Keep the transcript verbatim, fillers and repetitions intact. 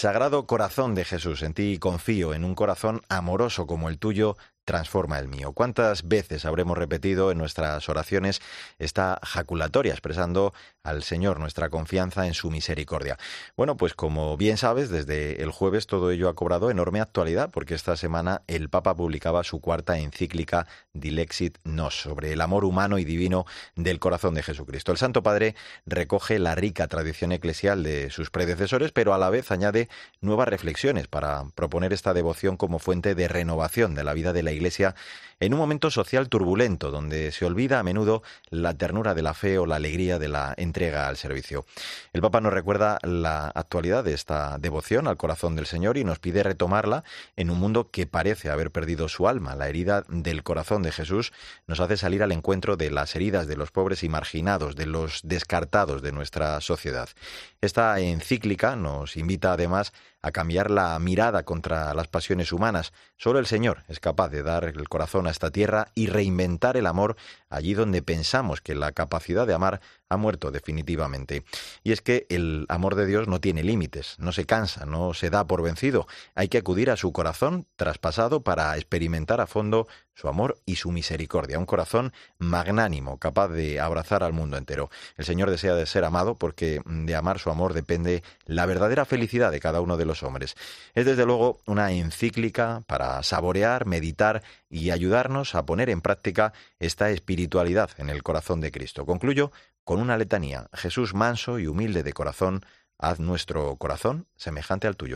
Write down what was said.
Sagrado Corazón de Jesús, en ti confío, en un corazón amoroso como el tuyo, transforma el mío. ¿Cuántas veces habremos repetido en nuestras oraciones esta jaculatoria expresando al Señor nuestra confianza en su misericordia? Bueno, pues como bien sabes, desde el jueves todo ello ha cobrado enorme actualidad porque esta semana el Papa publicaba su cuarta encíclica Dilexit Nos sobre el amor humano y divino del corazón de Jesucristo. El Santo Padre recoge la rica tradición eclesial de sus predecesores, pero a la vez añade nuevas reflexiones para proponer esta devoción como fuente de renovación de la vida de la Iglesia en un momento social turbulento, donde se olvida a menudo la ternura de la fe o la alegría de la entrega al servicio. El Papa nos recuerda la actualidad de esta devoción al corazón del Señor y nos pide retomarla en un mundo que parece haber perdido su alma. La herida del corazón de Jesús nos hace salir al encuentro de las heridas de los pobres y marginados, de los descartados de nuestra sociedad. Esta encíclica nos invita además a cambiar la mirada contra las pasiones humanas. Solo el Señor es capaz de dar el corazón a esta tierra y reinventar el amor allí donde pensamos que la capacidad de amar ha muerto definitivamente. Y es que el amor de Dios no tiene límites, no se cansa, no se da por vencido. Hay que acudir a su corazón traspasado para experimentar a fondo su amor y su misericordia. Un corazón magnánimo, capaz de abrazar al mundo entero. El Señor desea de ser amado porque de amar su amor depende la verdadera felicidad de cada uno de los hombres. Es desde luego una encíclica para saborear, meditar y ayudarnos a poner en práctica esta espiritualidad en el corazón de Cristo. Concluyo con una letanía. Jesús manso y humilde de corazón, haz nuestro corazón semejante al tuyo.